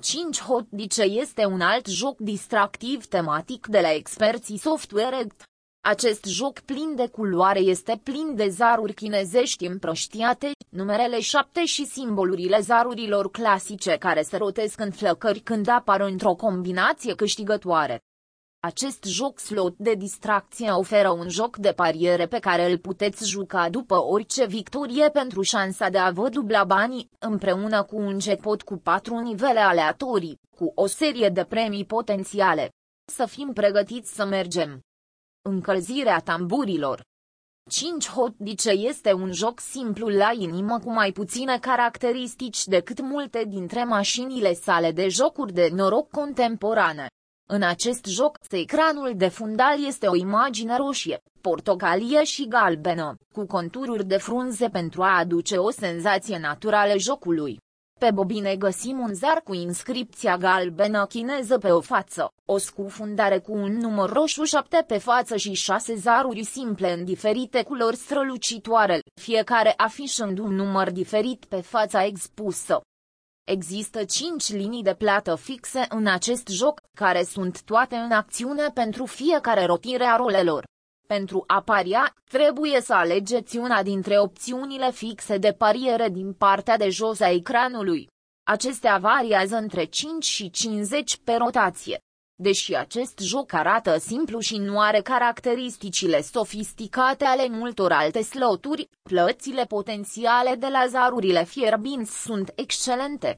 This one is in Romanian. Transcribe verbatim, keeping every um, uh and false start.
cinci Hotdice este un alt joc distractiv tematic de la experții Software. Acest joc plin de culoare este plin de zaruri chinezești împrăștiate, numerele șapte și simbolurile zarurilor clasice care se rotesc în flăcări când apar într-o combinație câștigătoare. Acest joc slot de distracție oferă un joc de pariere pe care îl puteți juca după orice victorie pentru șansa de a vă dubla banii, împreună cu un jackpot cu patru nivele aleatorii, cu o serie de premii potențiale. Să fim pregătiți să mergem. Încălzirea tamburilor. cinci Hotdice este un joc simplu la inimă cu mai puține caracteristici decât multe dintre mașinile sale de jocuri de noroc contemporane. În acest joc, ecranul de fundal este o imagine roșie, portocalie și galbenă, cu contururi de frunze pentru a aduce o senzație naturală jocului. Pe bobine găsim un zar cu inscripția galbenă chineză pe o față, o scufundare cu un număr roșu șapte pe față și șase zaruri simple în diferite culori strălucitoare, fiecare afișând un număr diferit pe fața expusă. Există cinci linii de plată fixe în acest joc, care sunt toate în acțiune pentru fiecare rotire a rolelor. Pentru a paria, trebuie să alegeți una dintre opțiunile fixe de pariere din partea de jos a ecranului. Acestea variază între cinci și cincizeci pe rotație. Deși acest joc arată simplu și nu are caracteristicile sofisticate ale multor alte sloturi, plățile potențiale de la zarurile fierbinți sunt excelente.